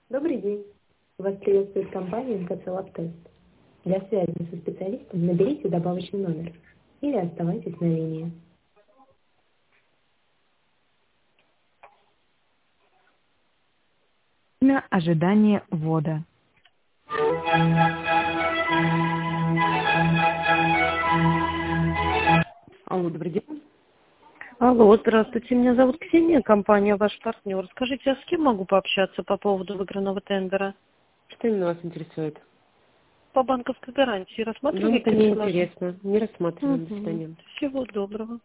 Добрый день. Вас приветствует компания МКЦ-Лабтест. Для связи со специалистом наберите добавочный номер или оставайтесь на линии. Время ожидания ввода. Алло, добрый день. Алло, здравствуйте, меня зовут Ксения, компания «Ваш партнер». Скажите, а с кем могу пообщаться по поводу выигранного тендера? Что именно вас интересует? По банковской гарантии Нам рассматривали это не предложение? интересно. Не рассматриваем. До Мгм. свидания. Всего доброго.